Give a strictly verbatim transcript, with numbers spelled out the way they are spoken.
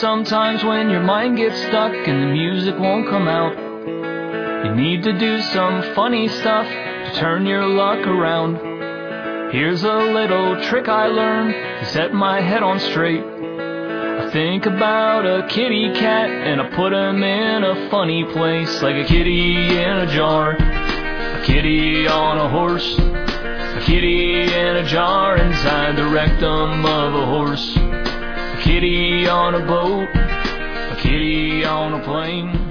sometimes when your mind gets stuck and the music won't come out. You need to do some funny stuff to turn your luck around. Here's a little trick I learned to set my head on straight. I think about a kitty cat and I put him in a funny place, like a kitty in a jar, a kitty on a horse, a kitty in a jar inside the rectum of a horse, a kitty on a boat, a kitty on a plane.